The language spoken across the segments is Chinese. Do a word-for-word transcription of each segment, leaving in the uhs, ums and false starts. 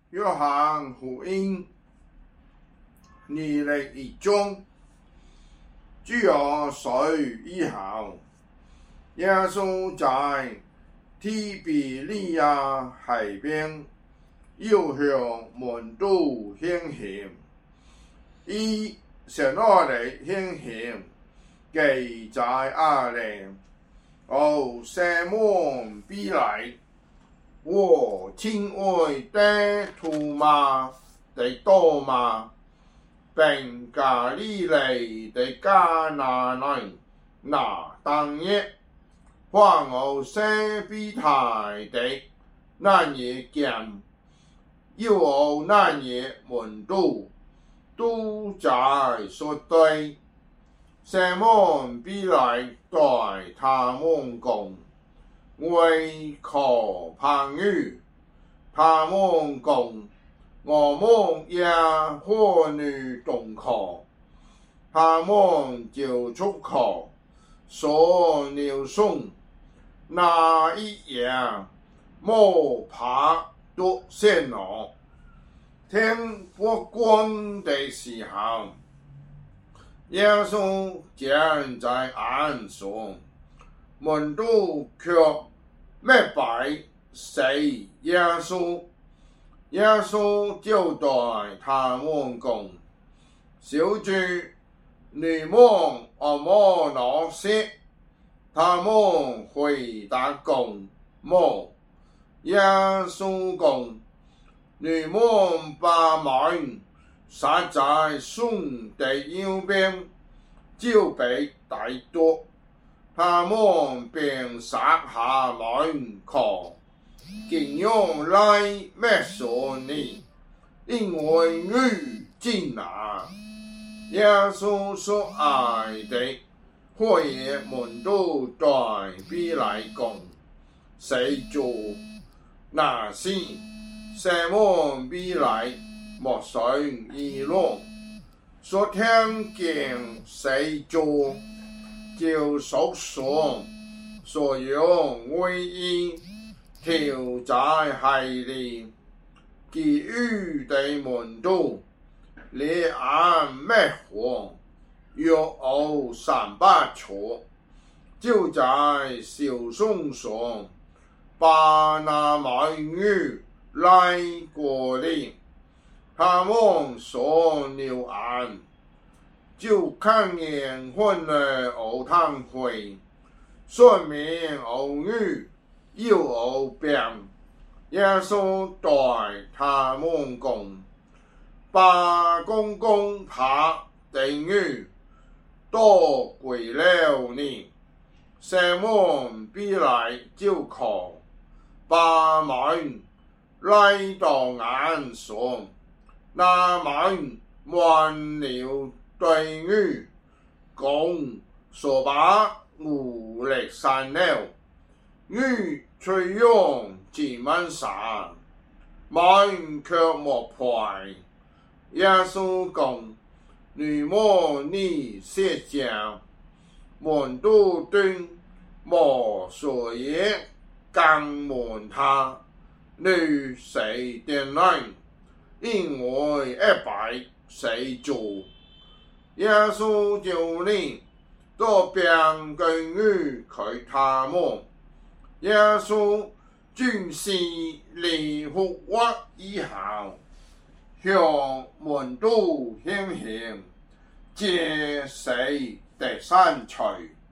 约翰福音二零一章主要水以後，耶穌在提比利亞海邊又向門徒顯現，以什麼嚟顯現？記在亞靈和西門彼來，我親愛的徒馬的多馬，並加利利的迦拿人拿但業，還有西庇太的那夜間，又有那夜門徒都在說對。西門彼來對他們講，為求朋友，他們講，我們也和你同去。他們就出去，說了送，那一夜沒爬到線路，天不光的時候，耶穌站在岸上，門徒卻沒擺誰耶穌。耶穌就對他們講：小子，你們有沒拿些？他們回答講：沒。耶穌講：你們把門撒在船的右邊，就被逮到。他們便撒下門去，竟用來沒收你，因為你進來。耶穌所愛的和也門徒對彼來講：誰做？那時西門彼來沒生議論，說聽見誰做，就訴說所有唯一跳在海裡，其餘的門徒離岸沒活，約有三百處，就在小船上把那賣魚來過嚟。他們上了岸，就看見分了有湯會，上面有魚又有餅。耶穌對他們講：把剛剛爬的魚都歸了你。西門彼來就去，把門來到岸上，那門滿了對魚，講說把魚嚟散了，魚隨揚至滿山，門卻沒開。耶穌講：你們呢些講，門徒對沒說也更問他，你誰的人？因為一擺誰做？耶穌就令多餅跟魚給他們。耶穌進食離復活以後，向門徒顯現，這是第三次。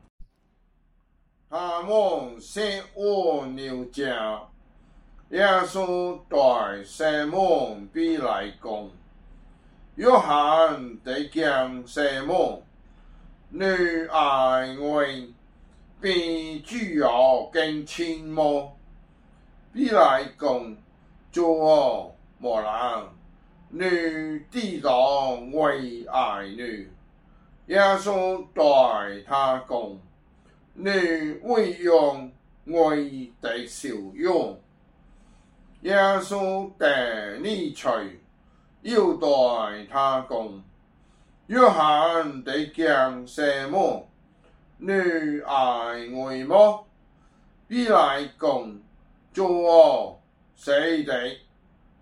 他們吃完了酒，耶穌對西門彼來講：約翰的講西門，你愛我比主要更親麼？彼來講：主啊，沒人，你知道我愛你。耶穌對他講：你餵養我的小羊。耶穌第二次又對他講：約翰的講西門，你愛我麼？彼來講：主啊，是的，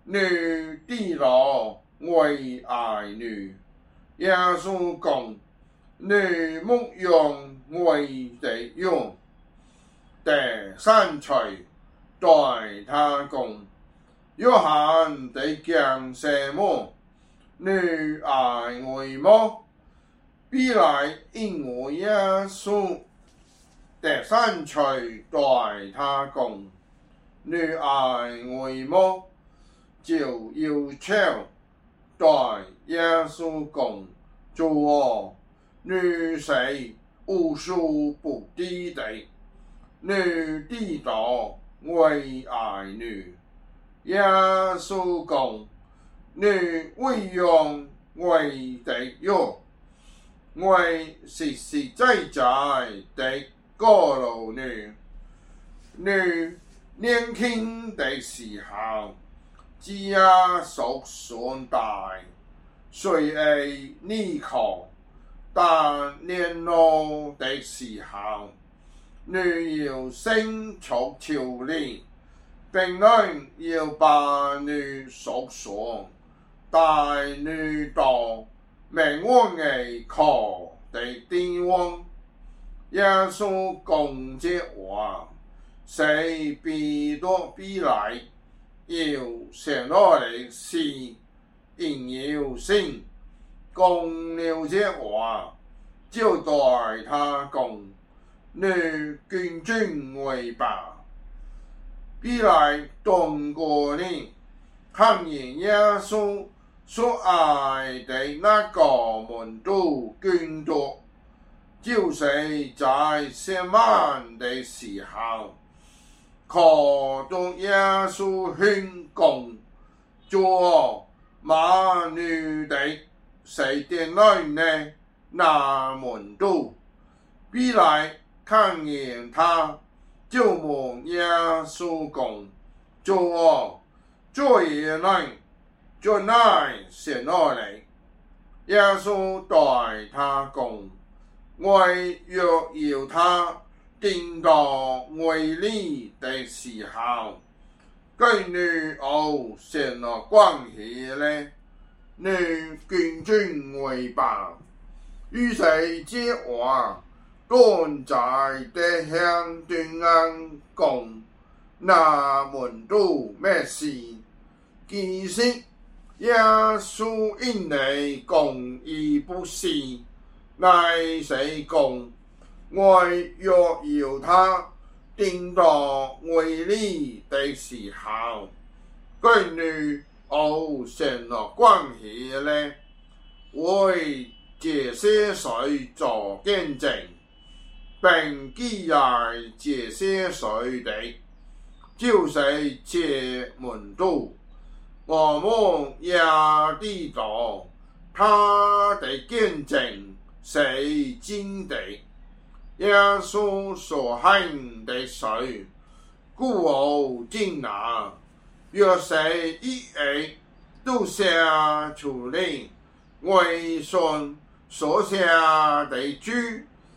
女弟老为爱女。耶稣讲，女牧羊为弟用，第三岁代他讲，约翰地讲什么？女爱为么？必来因我耶稣。第三岁代他讲，女爱为么？就要求代耶稣讲，主啊，女谁无数不低的，女弟道为爱女。耶稣讲，女为用为地用，为实实在在的过路女。女年轻的时候，只要受损大，虽然依靠，但年老的时候，女要伸出手力，并能要把女受损，但女到命运的靠的地方。耶稣讲这话，谁比多比来？要上落的是应有信，讲了这话，就代他讲，女君君为爸。必来动过你，看见耶稣所爱的那个门徒君多，就是在上晚的时候。看到耶稣宣讲，做马女的谁点来呢？那门徒必来看见他，就问耶稣讲：主啊，做嘢呢？做乃是哪里？耶稣对他讲：我若要他定到为你的时候，跟女偶成了关系呢？女君君为爸，于是这话顿在地向对岸讲，那门徒咩事？其实耶稣因你讲而不是，乃是讲。我若要他定到为你的时候，跟你偶成了关系呢？为这些水做见证，并记载这些水的，就是这门徒。我们也知道他的见证是真的。耶稣所行的水，故无尽拿。若是一日都下出嚟，为信所下的主，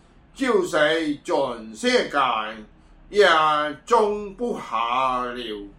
就是全世界也装不下了。